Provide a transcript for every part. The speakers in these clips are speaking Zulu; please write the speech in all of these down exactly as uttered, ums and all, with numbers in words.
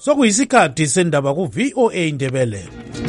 Sokuyisikhathi sendaba ku V O A Indebele.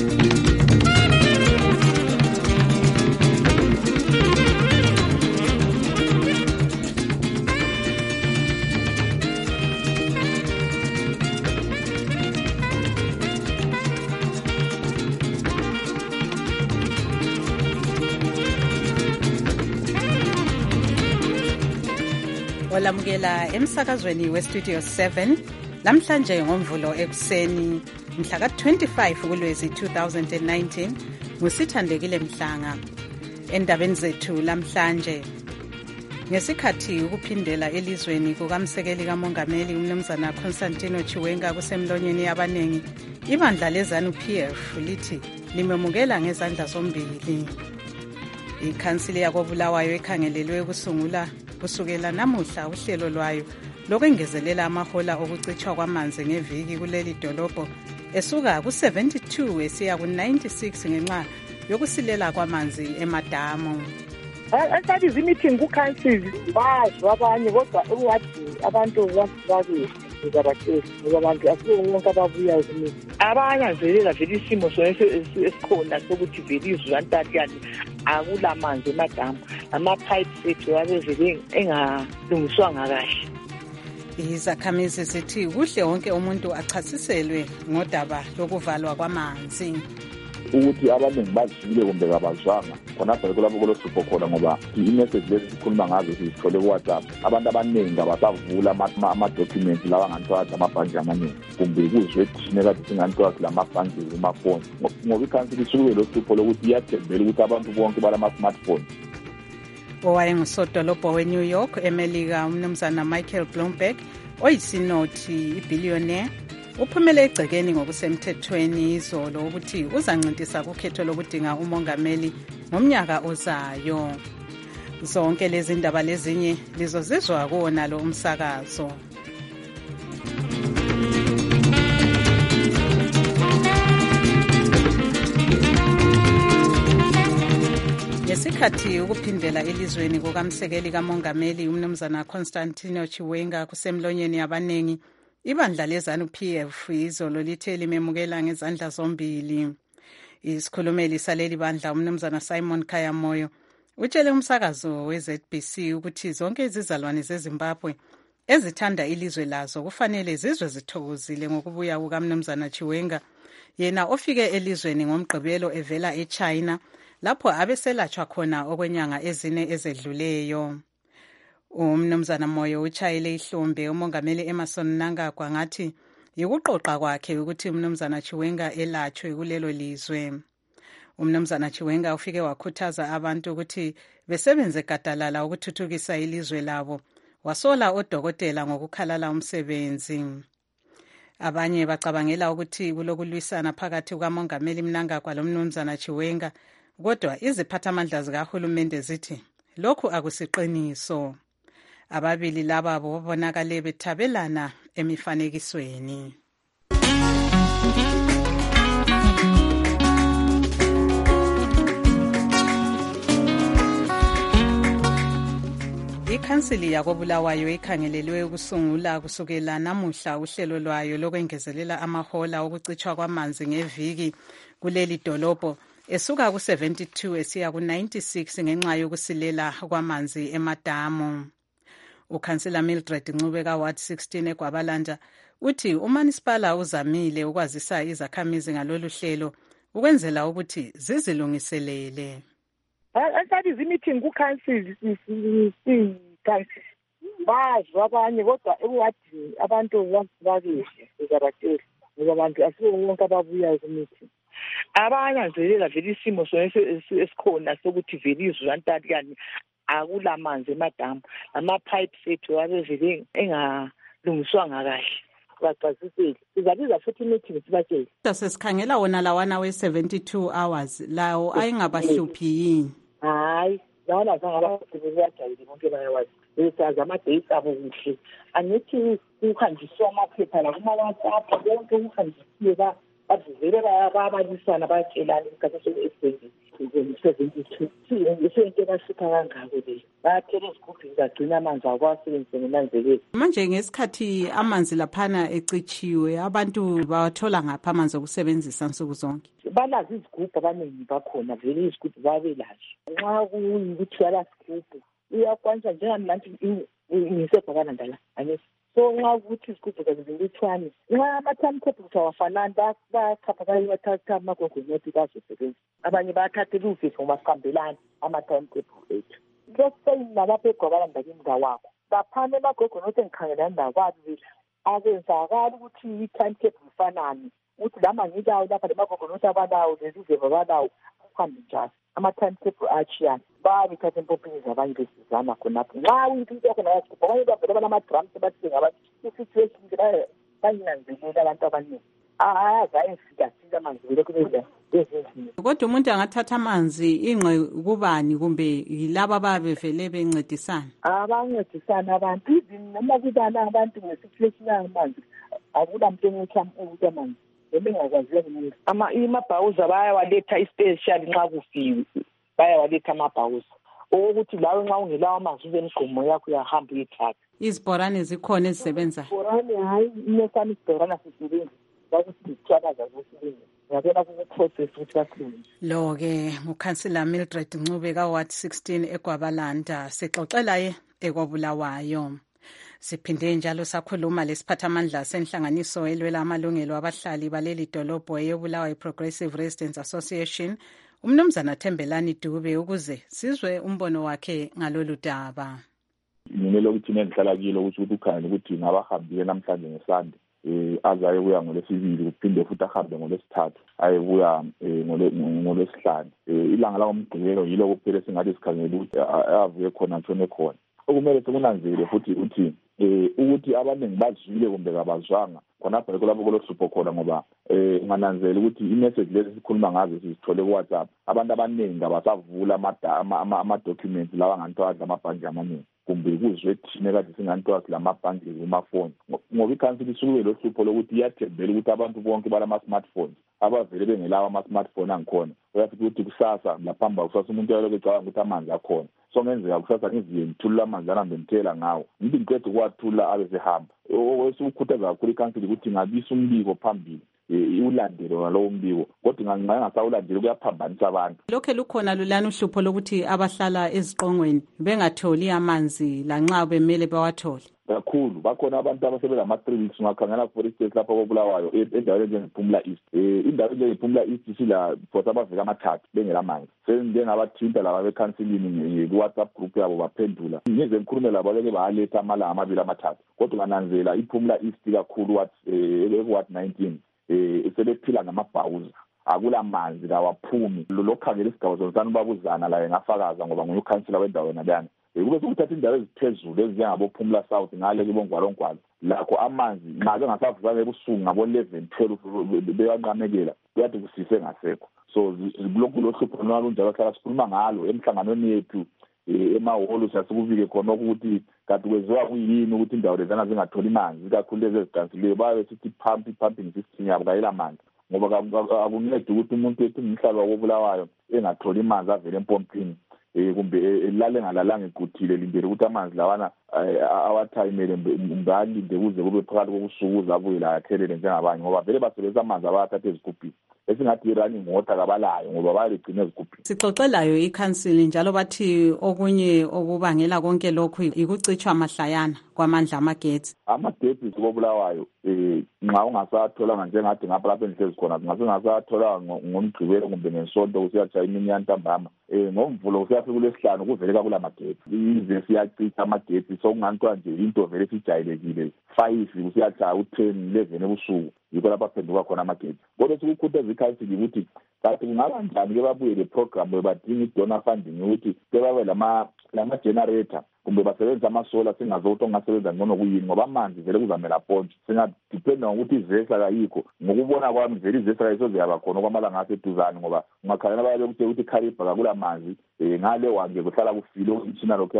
Olamukela emsakazweni westudio seven namhlanje ngomvulo ekuseni mhla ka twenty-five kuLwezi two thousand nineteen ngusithandekile Mhlanga. Endabeni zethu lamhlanje ngesikhathi ukuphindela elizweni kukamsekeli kamongameli umnumzana Constantino Chiwenga kusemlonyeni yabanengi, ibandla leZANU P F lithi limemukela ngezandla zombili. Ikhansili yakobulawayo ekhangelelwe ukusungula kusukela namuhla uhlelo lwayo lokwengezelela amahola okucitshwa kwamanzi ngeviki kuleli dolobho esuka ku seventy-two esiya ku ninety-six ngenxa yokusilela kwamanzi emadamu. Asathi imeeting ku-council bazwa abanye kodwa ukwathi abantu bakuhle ngabathe ngabantu asibonke ababuya ezimeeting abanyanzelela vele isimo sonke esikhona sokuthi vele izwantathu yani akulamanzi emadamu, ama-pipes ethu abevele engalungiswanga kahle. Izakhamizi zithi kuhle wonke umuntu achasiselwe ngodaba lokuvalwa kwamanzi. Ukuthi abaningi bazile kumbe kabazwanga khona phela kulapho kulohlupho khona ngoba i-message lezi sikhuluma ngazo siyithole ku-WhatsApp, abantu abaningi abasavula ama-documents lawa ngantwathi amabhanji amaningi kumbe kuzwe thina kade singantwathi lamabhanji kumafoni ngoba ikhansili isuke lohlupho lokuthi iyathembela ukuthi abantu bonke balama-smartphone. Owayengusodolobho we-New York eMelika umnumzana Michael Bloomberg oyisinothi ibillionaire uphumele egcekeni ngokusemthethweni izolo ukuthi uzancintisa kukhetho lokudinga umongameli ngomnyaka ozayo. Zonke lezi ndaba lezinye lizozizwa kuwona lo umsakazo. Ngesikhathi ukuphindela elizweni kukamsekeli kamongameli umnumzana Constantino Chiwenga kusemlonyeni yabanengi, ibandla leZANU P F izolo lithe limemukela ngezandla zombili. Isikhulumeli saleli bandla umnumzana Simon Kayamoyo utshele umsakazo we-Z B C ukuthi zonke izizalwane zeZimbabwe ezithanda ilizwe lazo kufanele zizwe zithokozile ngokubuya kukamnumzana Chiwenga, yena ofike elizweni ngomgqibelo evela eChina lapho abeselatshwa khona okwenyanga ezine ezedluleyo. Umnumzana Moyo utshayile ihlombe umongameli Emmerson Mnangagwa ngathi yikuqoqa kwakhe ukuthi umnumzana Chiwenga elatshwe kulelo lizwe. Umnumzana Chiwenga ufike wakhuthaza abantu ukuthi besebenze gadalala ukuthuthukisa ilizwe labo, wasola odokotela ngokukhalala umsebenzi. Abanye bacabangela ukuthi kulokulwisana phakathi kukamongameli Mnangagwa lomnumzana Chiwenga, kodwa iziphathamandla zikahulumende zithi lokhu akusiqiniso. Ababili laba babonakale bethabelana emifanekisweni. Ikhansili yakobulawayo ikhangelelwe ukusungula kusukela namuhla uhlelo lwayo lokwengezelela amahola okucitshwa kwamanzi ngeviki kuleli dolobho esuka ku seventy-two esiya ku ninety-six ngenxa yokusilela kwamanzi emadamu. Ukhansila Mildred Ncubeka Ward sixteen eGwabalanda uthi uManisipala uzamile ukwazisa izakhamizi ngalolu hlelo ukwenzela ukuthi zizilungiselele. Asathi imeeting ku-council bazwa abanye kodwa ukwathi abantu bakuhle ngabathe ngabantu asibonke ababuya ezimeeting abanyanzelela vele isimo sonke esikhona sokuthi vele izwantathu yani akulamanzi emadamu, ama-pipes ethu abevele engalungiswanga kahle bachasisele. Sizabiza futhi imeeting sibatshele. Sesikhangela wona lawana we-seventy-two hours lawo ayingabahluphi yini? Hayi, lawana zangabasebenziyajayile bonke bayawazi. Besazi ama-dates abo kuhle. Angithi kuhanjiswa amaphepha la kuma-WhatsApp bonke kuhanjisiwe bavele bayabalisana bayatshelana isikhathi sokusebenza seventy-two isento basipha kangako le bayaphela ezigubhini bagcina amanzi akwasebenzise ngenanzelelo. Manje ngesikhathi amanzi laphana ecitshiwe abantu bawathola ngapha amanzi okusebenzisa nsuku zonke? Balazi izigubhu abaningi bakhona vele izigubhu babelazo. Nxa kuyikuthi yalasigubhu uyakwanisa njengamanje ngisebhakana ndala anesi so nxa ukuthi izigubhu zazilithwani nxa ama-timetable awafanani bayakhapha bayathatha amagogonethi bazosebenza abanye bayathathela uvisi ngoba sihambelani ama-timetable ethu. Leseyinalapha egwabala ndakini ngawakho baphana emagogonethi engikhangelani ndakwabo akwenzakali ukuthi i-timetable ifanani ukuthi lama ngilawo lapha lemagogonethi abalawo lezizeva balawo akuhambi njalo ama-timetable achiyana babithatha empompini zabanye besizana khonapho nxa uyinto into yakho nayasigubhu abanye bavele balama-drums bathenga bathi i-situation bayinanzelela abantu abaningi ayazaye fikasile amanzi vele kube ezindlini. Kodwa umuntu angathatha amanzi ingqe kubani kumbe yilaba ababevele bencedisana? Abancedisana abantu izini noma kubana abantu nge-situation yamanzi akula muntu ukuthi amanzi ebengakwaziyo kumuntu. Amabhawuza bayawaletha ispecial nxa kufiwe bayawaletha amabhawuza okokuthi lawe nxa ungelawo amanzi ube imigqomo yakho uyahamba uyithatha. Izibhorane zikhona ezisebenzayo? Izibhorane hayi inesami isibhorane sisebenza bakusithwalaza kusebenza ngabona kuprocess ukuthi kakhulu. Lo-ke ngukhansila Mildred Ncube ka-Ward sixteen eGwabalanda sixoxela ye ekwabulawayo. Siphinde njalo sakhuluma lesiphathamandla senhlanganiso elwela amalungelo abahlali baleli dolobho eyobulawayo Progressive Residents Association umnumzana Thembelani Dube ukuze sizwe umbono wakhe ngalolu daba. Ngimele ukuthi nengihlala kilo ukuthi ukhangele ukuthi ngabahambile namhlanje ngesande eh azaye kuya ngolesibili kuphinde futhi ahambe ngolesithathu aye kuya ngolesihlanu ilanga la ngomgqibelo yilo kuphela singathi sikhangele ukuthi avuye khona ntshone khona. Okumele sikunanzele futhi ukuthi eh ukuthi abaningi bazwile kumbe kabazwanga khonapha kulapho kulohlupho khona ngoba eh ngananzela ukuthi i-message lezi sikhuluma ngazo sisithole ku WhatsApp abantu abaningi abasavula ama documents lawa ngantwaza amabhanki amaningi kumbe kuzwe thina kade singantwazi lamabhanki kumafoni ngoba ikhansili isuke lo hlupho lokuthi iyathembela ukuthi abantu bonke balama smartphones abavele bengelawa ama smartphone angikhona uyafika ukuthi kusasa laphamba kusasa umuntu uyaloke ecabanga ukuthi amanzi akhona so ngenzeka kusasa ngiziye ngithula amanzi ahambe ngithela ngawo ngithi ngiqeda ukwathula abe sehamba okwesikhuthaza kakhulu ikhansili ukuthi ngabisa umbiko phambili ulandelo ngalowo mbiko kodwa ngangasawulandela kuyaphambanisa abantu. Lokho lukhona lulana uhlupho lokuthi abahlala eziqongweni bengatholi amanzi lanxa bemele bawathole. Kakhulu bakhona abantu abasebela ama three weeks ngakhangela for instance lapha kobulawayo endaweni enjengePhumla East eh indawo enjengePhumla East sila for abaveka amathathu bengela manzi sendengabathinta laba bekhansilini ku WhatsApp group yabo baphendula ngize ngikhulume labo beke baletha amala amabili amathathu kodwa ngananzela iPhumla East kakhulu what eh what nineteen eh sebephila ngamabhawuza akula manzi kawaphumi lokhangela isigaba zonke babuzana la ngafakaza ngoba nguye ukhansila wendawo nalana kube sokuthatha indawo eziphezulu ezinjengabo Phumla South ngale kibongwalongwalo lakho amanzi ngabe ngasavuka ebusuku ngabo eleven twelve beyanqamekela kuyathi kusise ngasekho so lokho lohlupho nalunjalo hlala sikhuluma ngalo emhlanganweni yethu emaholo sasikubike khona ukuthi kade kweziwa kuyini ukuthi indawo lezana zingatholi manzi kakhulu lezi ezidansile baye sithi pump pumping system yabo kayela manzi ngoba akuncede ukuthi umuntu ethi umhlaba wobulawayo engatholi manzi avele empompini eh kumbe elale ngalalanga equthile lindele ukuthi amanzi lawana awathayimele ngalinde kuze kube phakathi kokusuku zabuye la yakhelele njengabanye ngoba vele basebenzisa amanzi abathatha ezigubhini esingathi irunning water kabalayo ngoba bayigcina ezigubhini. Sixoxelayo ikhansili njalo bathi okunye okubangela konke lokhu ikucitshwa amahlayana kwamandla amagetsi. Amagetsi kobulawayo eh nxa ungasathola njengathi ngapha lapha enhlezi khona ngasengasathola ngomgqibelo kumbe ngesonto kusiyatshaya imini yantambama eh ngomvulo kusiyafika kulesihlanu kuvele kakula magetsi ize siyacitha amagetsi sokungantwa nje into vele sijayelekile five kusiyatshaya u-ten eleven ebusuku yikho lapha phenduka khona amagetsi kodwa sikukhuthaza ikhansili ukuthi kanti kungaba njani ke babuye le program bebadinga i-donor funding ukuthi kebabe lama lama generator kumbe basebenzisa amasola singazothi ongasebenza ngcono kuyini ngoba amanzi vele kuzamela ponje singadependa ngokuthi ivesa kayikho ngokubona kwami vele ivesa kayisoze yaba khona kwamalanga aseduzane ngoba ungakhalana baye ukuthi ukuthi Kariba kakula manzi ngale wange kuhlala kufile umtshina lokhuyana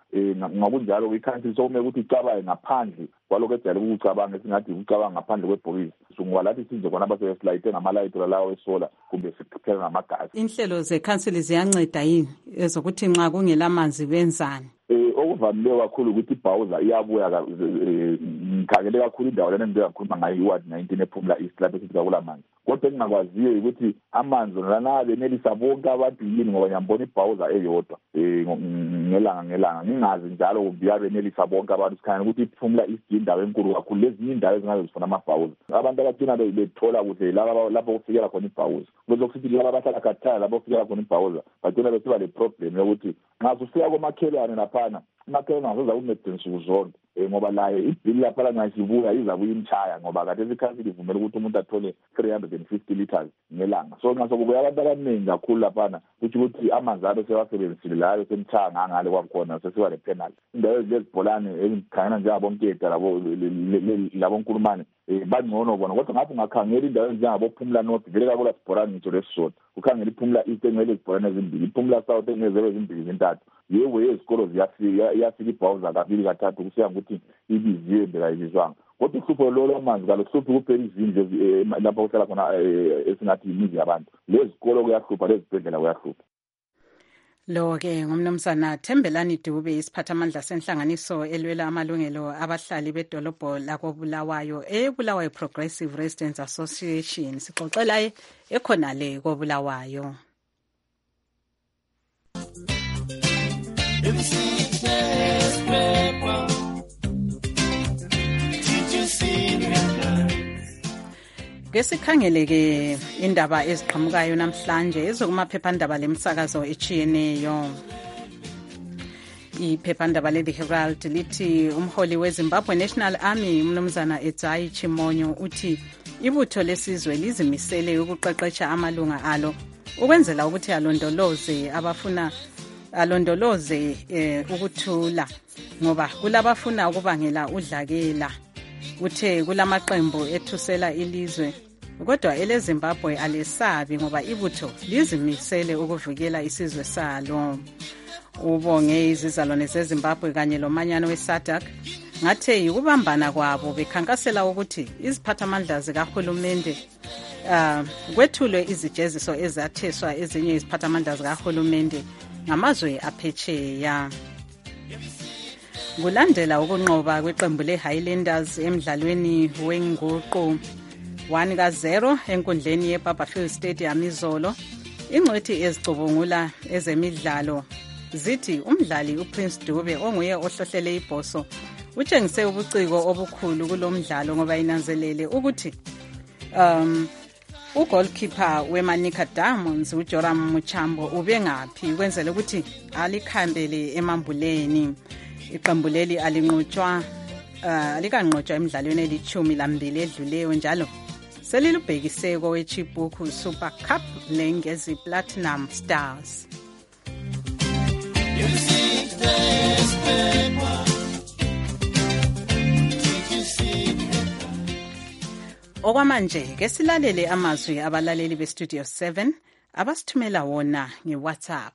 eh ngakunjalo i-country sokumele ukuthi icabange ngaphandle kwalokho ejayele ukucabanga esingathi ukucabanga ngaphandle kwebhokisi sungwa lathi size khona abasebesilayite ngamalayito lawo esola kumbe siphela ngamagasi. Inhlelo ze-council ziyanceda yini ezokuthi nxa kungelamanzi benzani? Eh okuvamile kakhulu ukuthi ibhawuza iyabuya ngikhangele kakhulu indawo lena engizokhuluma ngayo iward nineteen ephumla east lapho sithi akulamanzi. Kodwa engingakwaziyo ukuthi amanzi lana benelisa bonke abantu yini ngoba ngiyambona ibhawuza eyodwa eh ngelanga ngelanga ngingazi njalo kubiya benelisa bonke abantu sikhanya ukuthi iphumla east indawo enkulu kakhulu lezi indawo ezingaze zifuna amabhawuza. Abantu abagcina bethola kuhle lapho lapho kufikela khona ibhawuza. Kuzokuthi laba abahlala khathala lapho kufikela khona ibhawuza bagcina besiba le problem yokuthi nxa usifika komakhelwane laphana umakhelwane ngazoza kumedeni nsuku zonke ngoba laye ibhili lapha ngasibuya izabuya imchaya ngoba kade isikhathi livumela ukuthi umuntu athole three hundred fifty liters ngelanga. So nxa sokubuya abantu abaningi kakhulu laphana kuthi ukuthi amanzi abo sewasebenzisile layo semchaya ngangale kwakhona sesiba le penalty. Indawo lezibholane ezikhangana njengabonketa labo labo nkulumane bangcono bona kodwa ngapho ngakhangela indawo ezinjengabo Phumla North vele kakula sibholane ngitsho lesisodwa ukhangela iphumla east engele sibholane ezimbili iphumla south engezebe ezimbili zintathu yewe izikolo ziyafika iyafika ibhawuza kabili kathathu kusiya ukuthi ibiziwe bekayizwanga kodwa uhlupho lo lamanzi kalohluphi kuphela izindlu lapho kuhlala khona esingathi imizi yabantu lezikolo kuyahlupha lezibhedlela kuyahlupha. Lo-ke ngumnumzana Thembelani Dube isiphathamandla senhlanganiso elwela amalungelo abahlali bedolobho lakobulawayo eBulawayo Progressive Residents Association sixoxelaye ekhona le kobulawayo. Ngesikhangeleke indaba eziqhamukayo namhlanje ezokumaphephandaba lemsakazo echiyeneyo. Iphephandaba le The Herald lithi umholi weZimbabwe National Army umnumzana Edzayi Chimonyo uthi ibutho lesizwe lizimisele ukuqeqesha amalunga alo ukwenzela ukuthi alondoloze abafuna alondoloze eh, ukuthula ngoba kulabafuna ukubangela udlakela. Uthe kulamaqembu ethusela ilizwe kodwa eleZimbabwe alesabi ngoba ibutho lizimisele ukuvikela isizwe salo. Ubonge izizalwane zeZimbabwe kanye lomanyano weSADC ngathe yikubambana kwabo bekhankasela ukuthi iziphathamandla zikahulumende uh, kwethulwe izijeziso ezatheswa ezinye iziphathamandla zikahulumende ngamazwe aphetsheya. Kulandela ukunqoba kweqembu leHighlanders emidlalweni wenguqu one ka zero enkundleni yeBarberfield Stadium izolo, ingcwethi ezicubungula ezemidlalo zithi umdlali uPrince Dube onguye ohlohlele ibhoso utshengise ubuciko obukhulu kulomdlalo ngoba inanzelele ukuthi um ugoalkeeper weManica Diamonds uJoram Muchambo ubengaphi kwenzela ukuthi alikhambele emambuleni. Iqembu leli alinqotshwa uh, alikanqotshwa emidlalweni elithumi lambili edluleyo njalo selilubhekise koweChibhuku Super Cup lengezi Platinum Stars. Okwamanje ke silalele amazwi abalaleli beStudio seven abasithumela wona ngeWhatsApp.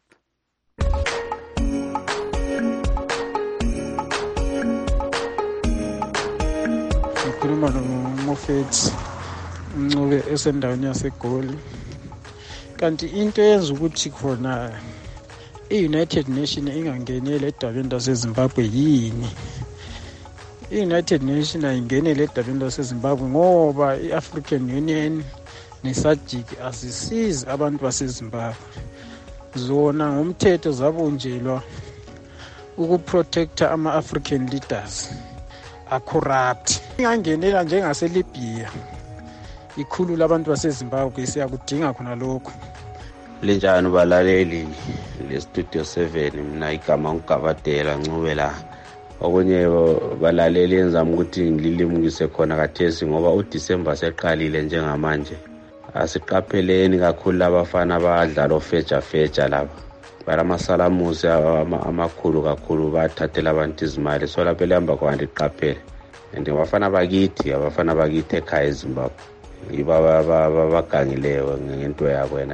Ngikhuluma noMofethi Ncube esendaweni yaseGoli. Kanti into yenza ukuthi khona i-United Nations ingangenele edabeni laseZimbabwe yini? I-United Nations ayingenele edabeni laseZimbabwe ngoba i-African Union ne-SADC asisizi abantu baseZimbabwe. Zona ngomthetho zabunjelwa ukuprotecta ama-African leaders a-corrupt. Ingangenela njengaseLibya ikhulu labantu baseZimbabwe siyakudinga khona lokho. Linjani balaleli le-Studio seven mina igama ngugabadela Ncube la. Okunye balaleli enzama ukuthi ngililimukise khona kathesi ngoba uDisemba seqalile njengamanje. Asiqapheleni kakhulu abafana abadlala ofeja feja laba. Balamasalamusi amakhulu kakhulu bathathela abantu izimali so lapho lehamba kwandi iqaphele. And abafana bakithi abafana bakithi ekhaya eZimbabwe. Yiba bagangileyo ngento yakho yena le.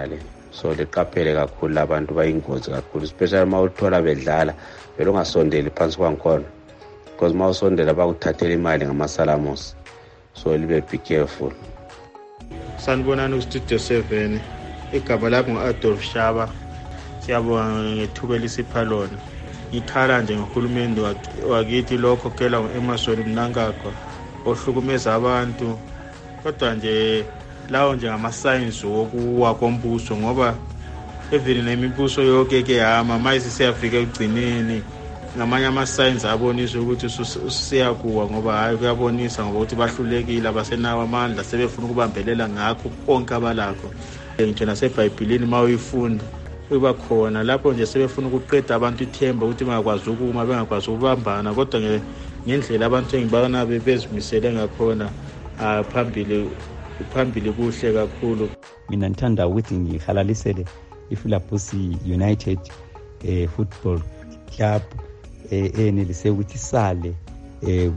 so liqaphele kakhulu abantu bayingozi kakhulu, especially uma uthola bedlala vele ungasondeli phansi kwangikhona, because uma usondela bakuthathela imali ngamasalamusi, so libe be careful. Sanibonani ku-Studio seven, igaba lapho ngu-Adolf Shaba. Siyabonga ngethuba elisiphalona. Ngithala nje ngohulumende wakithi lokho kela ngu-Emerson Mnangagwa ohlukumeza abantu, kodwa nje lawo nje ngama-signs wokuwa kombuso, ngoba even nemibuso yonke ke hama mayisi siyafika ekugcineni ngamanye ama-signs abonisa ukuthi siyakuwa, ngoba hayi kuyabonisa ngoba ukuthi bahlulekile, abasenawo amandla, sebefuna ukubambelela ngakho konke abalakho. Ngitsho nasebhayibhilini ma uyifunda uba khona lapho nje sebefuna ukuqeda abantu ithemba ukuthi bangakwazi ukuma, bengakwazi ukubambana, kodwa ngendlela abantu engibana bebezimisele ngakhona phambili phambili kuhle kakhulu. Mina ngithanda ukuthi ngihalalisele iFulabusi United eh, Football Club eh, enelise ukuthi sale eh,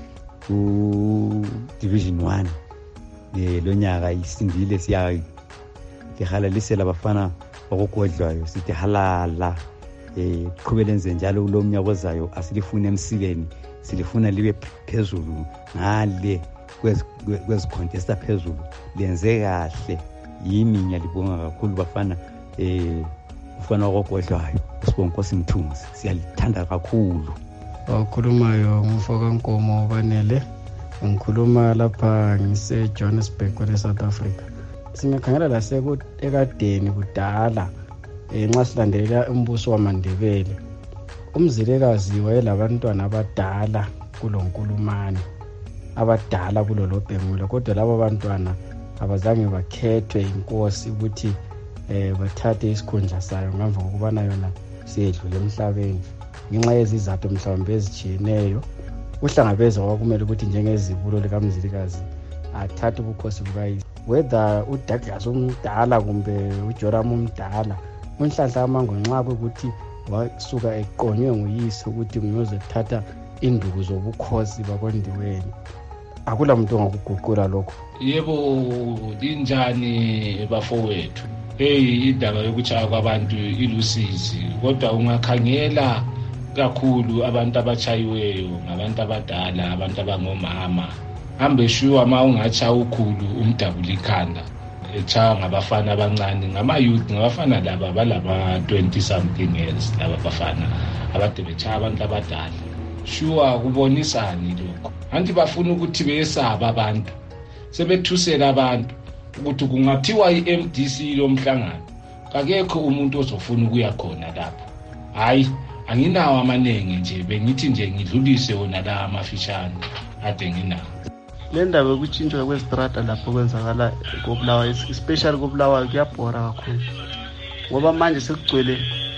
ku Division one eh, lo nyaka isindile, siya ngihalalisela abafana bakogodlwayo, sithi halala eh qhubeleni njalo lo mnyaka ozayo, asilifuna emsikeni, silifuna libe phezulu ngale kwezi contesta phezulu, lenze kahle. Yimi ngiyalibonga kakhulu bafana eh ufana okogodlwayo uSibonkosi Mthunzi, siyalithanda kakhulu. Wakhulumayo ngumfoka Nkomo Banele, ngikhuluma lapha ngise Johannesburg kwe South Africa. Singakhangela la sekudekadeni kudala nxa silandelela umbuso wamaNdebele, umzilekazi wayelabantwana abadala kuloNkulumane, abadala kulo loBhengula, kodwa labo bantwana abazange bakhethwe inkosi ukuthi eh bathathe isikhundla sayo ngemva kokubana yona siyedlule emhlabeni ngenxa yezizathu mhlawumbe ezitshiyeneyo. Uhlangabeza kwakumele ukuthi njengezibulo likaMzilikazi athathe ubukhosi bukayise, whether uDouglas umdala kumbe uJoram umdala. Unhlanhla amango nxa ukuthi wasuka eqonywe nguyise ukuthi ngiyozothatha induku zobukhosi bakondiweni, akula muntu ongakuguqula lokho. Yebo, linjani bafowethu? Hey, indaba yokuchaya kwabantu ilusizi, kodwa ungakhangela kakhulu abantu abachayiweyo ngabantu abadala, abantu abangomama. Hambe shuwa ma ungacha ukhulu umdabula ikhanda echaya ngabafana abancane, ngama youth, ngabafana laba balaba twenty something years, laba bafana abade bechaya abantu abadala. Shuwa kubonisani lokho? Anti bafuna ukuthi beyesaba abantu, sebethusela abantu ukuthi kungathiwa i-M D C lomhlangano akekho umuntu ozofuna ukuya khona lapho. Hayi, anginawo amanenge nje, bengithi nje ngidlulise wona la amafishane ade nginawo. Le ndaba yokuchintshwa kwestrata lapho kwenzakala koBulawayo, especially koBulawayo, kuyabhora kakhulu ngoba manje sekugcwele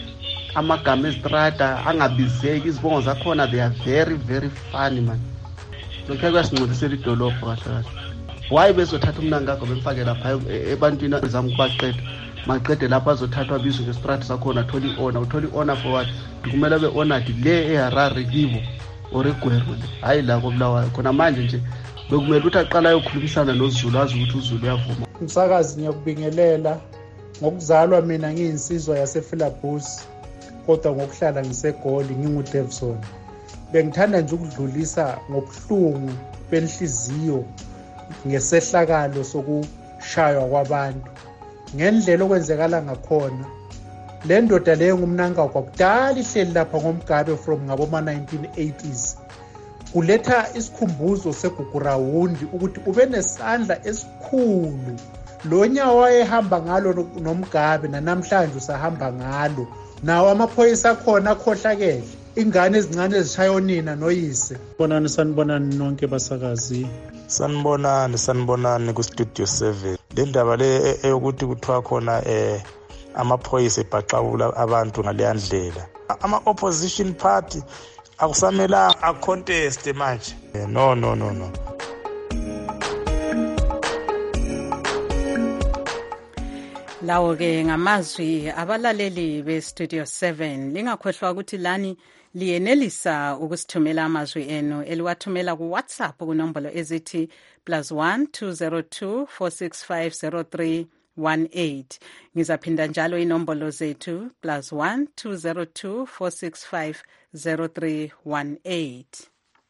amagama estrata angabizeki, izibongo zakhona they are very very funny man. Lokho kuyasincedisela idolobho kahle kahle. Why bezothatha umnangagwa bemfake lapha ebantwini bezama ukubaqeda, maqede lapha azothathwa bizwe ngestrata sakhona, atholi honor. Utholi honor for what? Kumele be honored le eHarare kibo or eGweru, hayi la koBulawayo. Khona manje nje bekumele ukuthi aqala ayokhulumisana noZulu, azi ukuthi uZulu uyavuma. Umsakazi ngiyakubingelela ngokuzalwa mina ngiyinsizwa yaseFulabusi, kodwa ngokuhlala ngisegoli nginguDavison. Bengithanda nje ukudlulisa ngobuhlungu benhliziyo ngesehlakalo sokushaywa kwabantu ngendlela okwenzekala ngakhona. Le ndoda leyo ngumnangagwa kudala ihleli lapha ngomgabe from ngaboma nineteen eighties. Kuletha isikhumbuzo segugurawundi ukuthi ube nesandla esikhulu. Lo nyawo wayehamba ngalo nomgabe namhlanje usahamba ngalo. Nawo amaphoyisa akhona akhohlakele, ingane ezincane ezishaya onina noyise. Bonani sanibonani nonke basakazi. Sanibonani sanibonani ku-Studio seven. Le ndaba le eyokuthi kuthiwa khona eh amaphoyisa ebhaqabula abantu ngale ndlela, ama-opposition party akusamela a-contest manje. No no no no. Lawo ke ngamazwi abalaleli be-Studio seven. Lingakhohlwa ukuthi lani liyenelisa ukusithumela amazwi enu eliwathumela ku WhatsApp kunombolo ezithi plus one two zero two four six five zero three one eight. Ngizaphinda njalo inombolo zethu plus one two zero two four six five zero three one eight.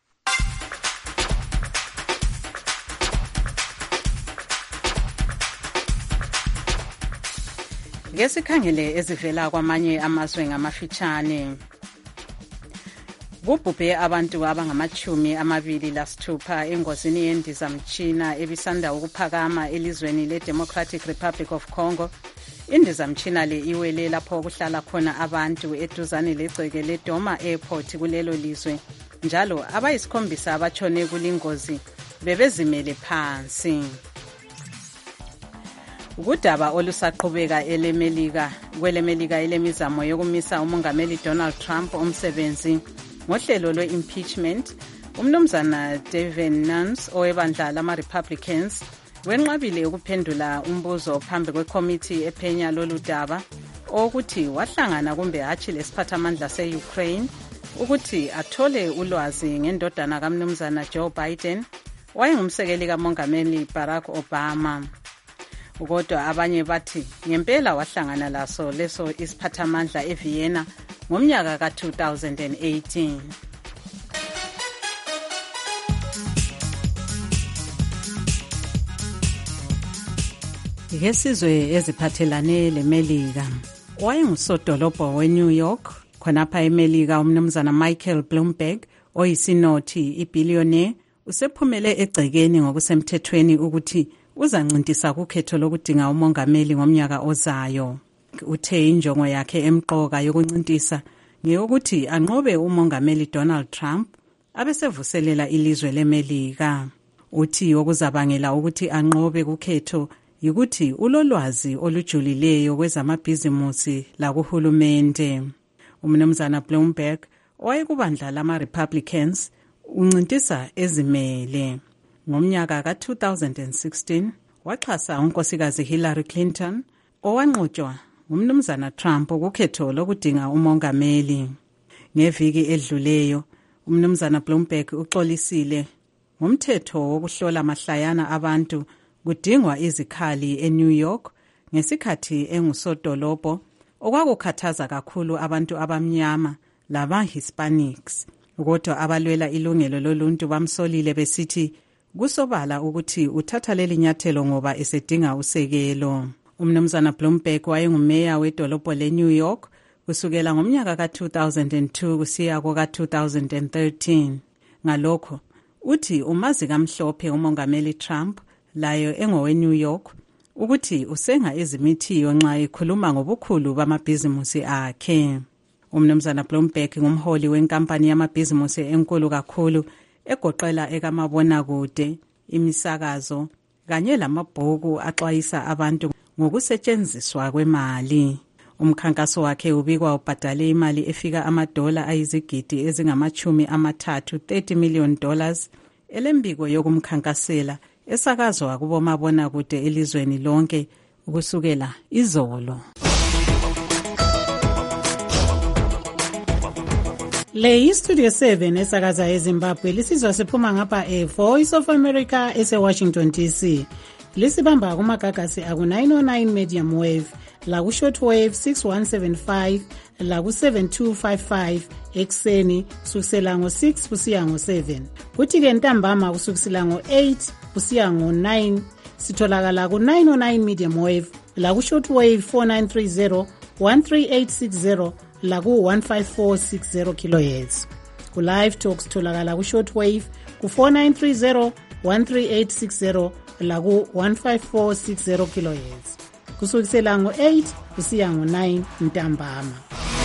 Ngesikhangele ezivela kwamanye amazwe ngamafitshane. Kubhubhe abantu abangamachumi amabili lasithupha engozini yendizamtshina ebisanda ukuphakama elizweni le-Democratic Republic of Congo. Indizamtshina le iwele lapho kuhlala khona abantu eduzane legceke leDoma Airport kulelo lizwe. Njalo abayisikhombisa abatshone kulingozi bebezimele phansi. Kudaba olusaqhubeka elemelika kwelemelika elemizamo yokumisa umongameli Donald Trump umsebenzi ngohlelo lwe-impeachment, umnumzana Devin Nunes owebandla lama-Republicans wenqabile ukuphendula umbuzo phambi kwekhomithi ephenya lolu daba okuthi wahlangana kumbe hatshi lesiphathamandla se-Ukraine ukuthi athole ulwazi ngendodana kamnumzana Joe Biden wayengumsekeli kamongameli Barack Obama. Kodwa abanye bathi ngempela wahlangana laso leso isiphathamandla eVienna ngomnyaka ka two thousand eighteen. Ngesizwe eziphathelane leMelika, wayengusodolobho weNew York khonapha eMelika umnumzana Michael Bloomberg oyisinothi ibillionaire usephumele egcekeni ngokusemthethweni ukuthi uzancintisa kukhetho lokudinga umongameli ngomnyaka ozayo. Uthe injongo yakhe emqoka yokuncintisa ngeyokuthi anqobe umongameli Donald Trump abesevuselela ilizwe leMelika. Uthi okuzabangela ukuthi anqobe kukhetho yikuthi ulolwazi olujulileyo kwezamabhizimusi lakuhulumende. Umnumzana Bloomberg owayekubandla lama-Republicans uncintisa ezimele. Ngomnyaka ka two thousand sixteen waxhasa unkosikazi Hillary Clinton owanqotshwa ngumnumzana Trump ukukhetho lokudinga umongameli. Ngeviki edluleyo umnumzana Bloomberg uxolisile ngomthetho wokuhlola mahlayana abantu kudingwa izikhali eNew York ngesikhathi engusodolobho okwakukhathaza kakhulu abantu abamnyama laba-Hispanics. Kodwa abalwela ilungelo loluntu bamsolile besithi kusobala ukuthi uthatha leli nyathelo ngoba esedinga usekelo. Umnumzana Bloomberg wayengumeya wedolobho leNew York kusukela ngomnyaka ka two thousand two kusiya ka two thousand thirteen. Ngalokho uthi umazi kamhlophe umongameli Trump layo engowe New York ukuthi usenga ezimithiyo nxa ekhuluma ngobukhulu bamabhizimusi akhe. Umnumzana Bloomberg ngumholi wenkampani yamabhizimusi enkulu kakhulu egoqela ekamabonakude, imisakazo kanye lamabhuku axwayisa abantu ngokusetshenziswa kwemali. Umkhankaso wakhe ubikwa ubhadale imali efika amadola ayizigidi ezingamachumi amathathu thirty million dollars elembiko yokumkhankasela esakazwa kubomabonakude elizweni lonke ukusukela izolo. Le iStudio seven esakaza eZimbabwe lisizwa siphuma ngapha eVoice of America eseWashington D C. Lisibamba kumagagasi aku nine oh nine medium wave, la ku short wave six one seven five, la ku seven two five five ekseni kusukela ngo six kusiya ngo seven. Kuthi ke ntambama kusukela ngo eight kusiya ngo nine sitholakala ku nine oh nine medium wave, la ku short wave four nine three zero, one three eight six zero, la ku one five four six zero kilohertz. Ku live talks tholakala ku short wave ku four nine three zero, one three eight six zero, la ku one five four six zero kilohertz. Kusukela ngo eight kusiya ngo nine ntambama.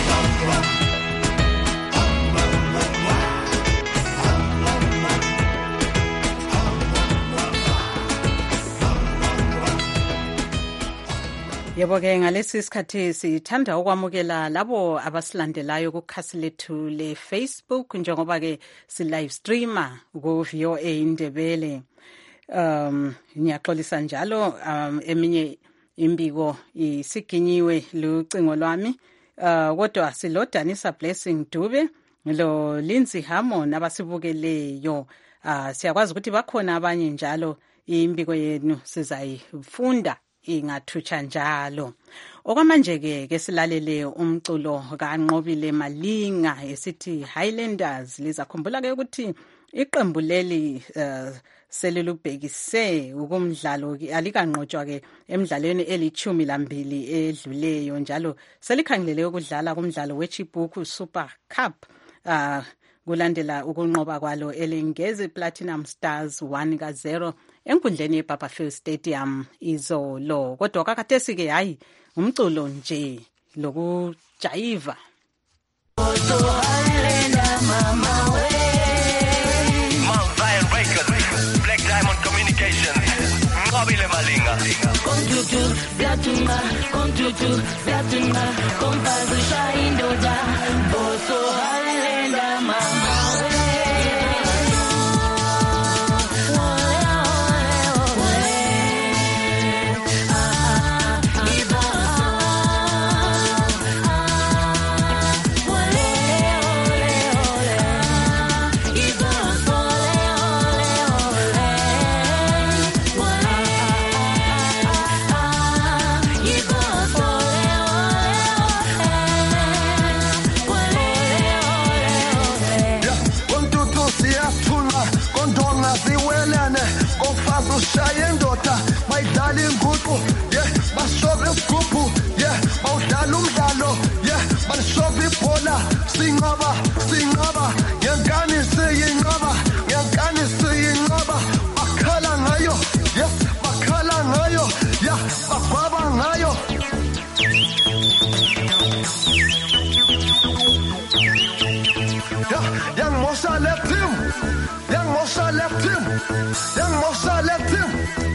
Yebo ke ngalesi sikhathi sithanda ukwamukela labo abasilandelayo kukhasi lethu le Facebook njengoba ke si live streamer ku V O A Indebele. Um ngiyaxolisa njalo um eminye imbiko isiginyiwe lucingo lwami. Uh kodwa silodanisa Blessing Dube lo Lindsay Hammond abasibukeleyo. Uh siyakwazi ukuthi bakhona abanye njalo imbiko yenu sizayifunda ingathutsha njalo. Okwamanje-ke ke silalele umculo kaNqobile Malinga esithi Highlanders. Lizakhumbula-ke ukuthi iqembu leli uh, selilubhekise ukumdlalo alikanqotshwa-ke emidlalweni elithumi lambili edluleyo, njalo selikhangelele ukudlala kumdlalo weChibuku Super Cup uh, kulandela ukunqoba kwalo elengezi Platinum Stars one ka zero enkundleni yeBarberfield Stadium izolo. Kodwa kakhathesi ke hayi umculo nje lokujayiva. Black Diamond Communications, Nqobile Malinga. Kontutu, Vyatunga, Kontutu, Vyatunga, Kompazu Shaindoda, Boso Halenda Mama. Shayendota, my darling Gutu, yeah, my shopping scoop, yeah, my dalum dalo, yeah, my shopping pola, sing over, sing over, Yankani singing over, Yankani singing over, Makala Nayo, yes, Makala Nayo, yeah, Baba Nayo. Yeah, young Mosha left him, young Mosha left him, young Mosha left him.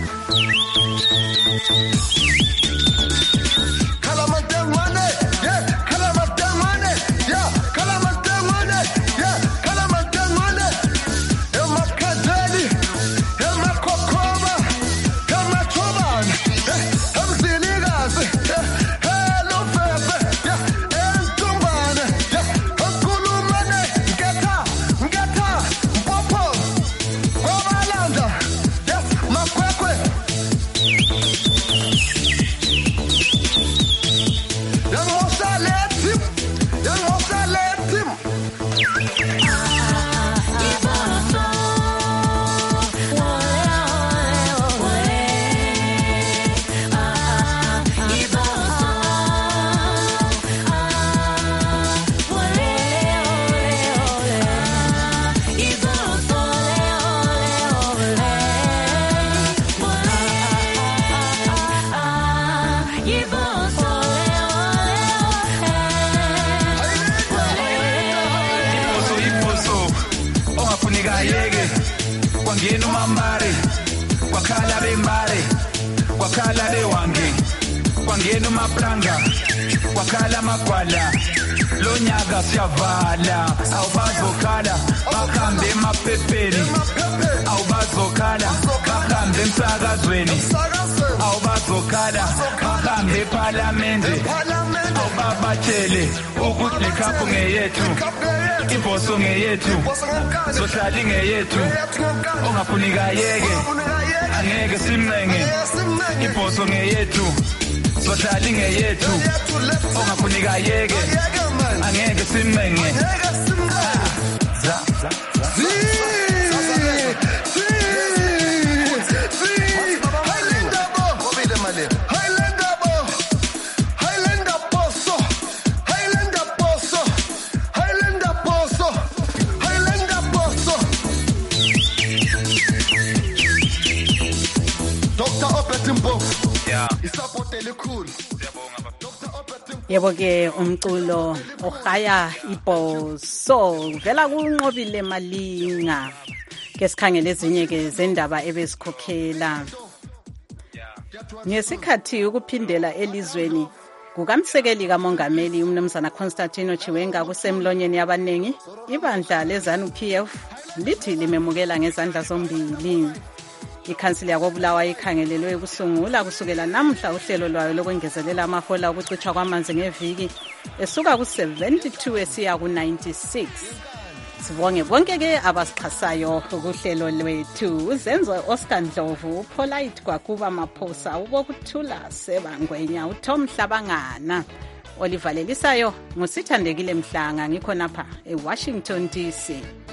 Kwangena umambare, kwakhala bembare, kwakhala bewange, kwangena umaplanga, kwakhala magwala, lo nyaka siyavala, awubazokhala, bakhambe emaphepheni, awubazokhala, bakhambe emsakazweni, awubazokhala, bakhambe ephalamende, awubabatshele ukuthi lekhaphu ngeyethu, ibhoso ngeyethu, sohlala ingeyethu, ongafuni kayeke, angeke simncenge, ibhoso ngeyethu, sohlala ingeyethu, ongafuni kayeke, angeke simncenge. Yebo ke umculo ohaya ibhoso vela kuNqobile Malinga. Ke sikhangele ezinye ke zendaba ebesikhokhela. Ngesikhathi ukuphindela elizweni kukamsekeli kamongameli umnumzana Constantino Chiwenga kusemlonyeni yabanengi, ibandla leZANU P F lithi limemukela ngezandla zombili. Ikhansili yakobulawayo ikhangelelwe ukusungula kusukela namhla uhlelo lwayo lokwengezelela amahola okucithwa kwamanzi ngeviki esuka ku seventy-two esiya ku ninety-six. Sibonge bonke-ke abasixhasayo kuhlelo lwethu. Uzenzo Oscar Ndlovu, Polite Kwakuba Maphosa, uBokuthula Sebangwenya, uTom Hlabangana. Olivalelisayo ngusithandekile Mhlanga, ngikhonapha eWashington D C.